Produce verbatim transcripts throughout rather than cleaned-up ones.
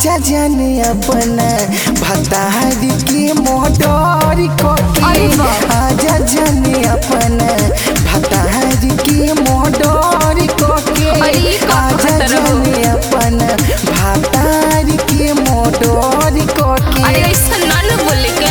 आजा जाने अपना भतारी के मोटर कोके आजा जाने अपना भतारी के मोटर कोके आजा जाने अपना भतारी के मोटर कोके। अरे ऐसा ना न बोले के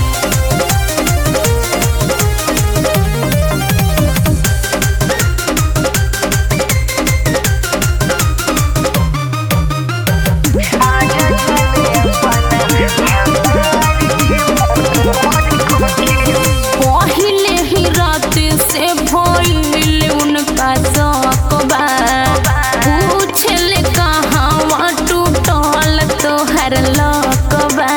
पहले ही रात से भइल उनका सकबा पूछले कहाँ टूटल तोहर लकबा।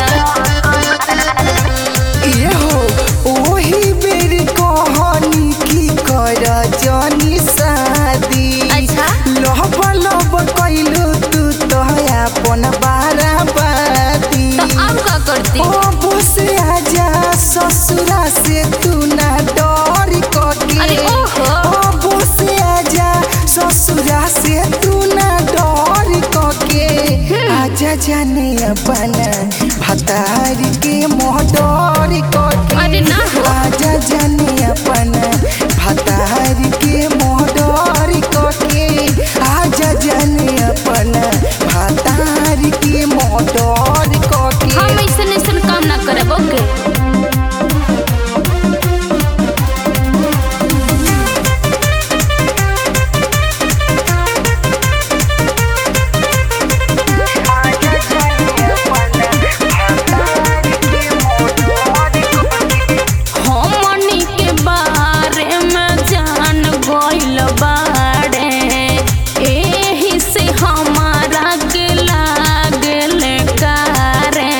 हो ओही बेर कहानी की कर जानी शादी लहब लब कैलू तू तो अपन बाराबाती अब का करती अब से आजा ससुरा से तू ना डर कोके अरे ओहो अब से आजा ससुरा से तू ना डर कोके आजा जाने अपना भतारी के मोटर कोके अरे ना हो आजा जाने अपना भतारी के मोटर कोके आजा जाने अपना भतारी के मोटर कोके। हम ऐसन ऐसन काम ना करब ओके। हमनी के बारे में जान गइल बाड़े एही से हमारा के लागल कारे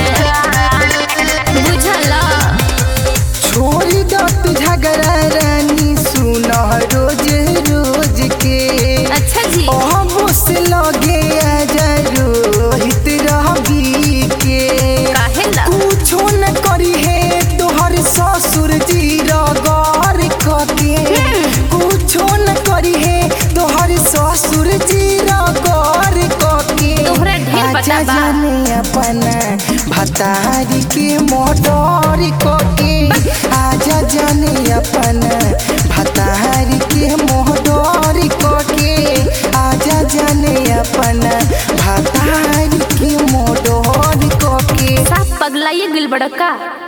बुझला। छोड़ी दो तू झगड़ा रानी सुन रोज रोज के अच्छा जी अब से लगे आजा रोहित रवि के काहेला कुछो न करी है तोहर ससुर जी रगर कके कुछो न करी है तोहर ससुर जी रगर कके तोहरा ढेर पता आजा बा जाने अपना भतारी के मोटर कोके आजा जाने अपना भतारी के मोटर कोके आजा जाने अपना भतारी के मोटर कोके। साफ पगलाइए गिल बड़का।